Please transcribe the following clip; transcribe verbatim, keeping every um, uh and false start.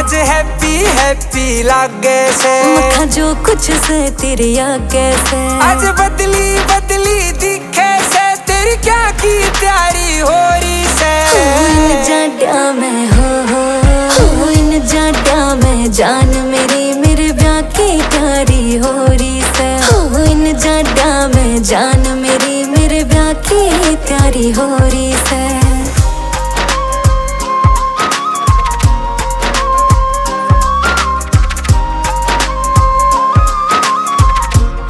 आज happy happy लागे से मखा जो कुछ से तेरी आगे से आज बदली बदली दिखे से तेरी क्या की तैयारी हो रही से इन जाड्या में हो हो हो इन जाड्या में जान मेरी मेरे ब्याह की तैयारी हो रही से हो इन जाड्या में जान मेरी मेरे ब्याह की तैयारी हो रही से।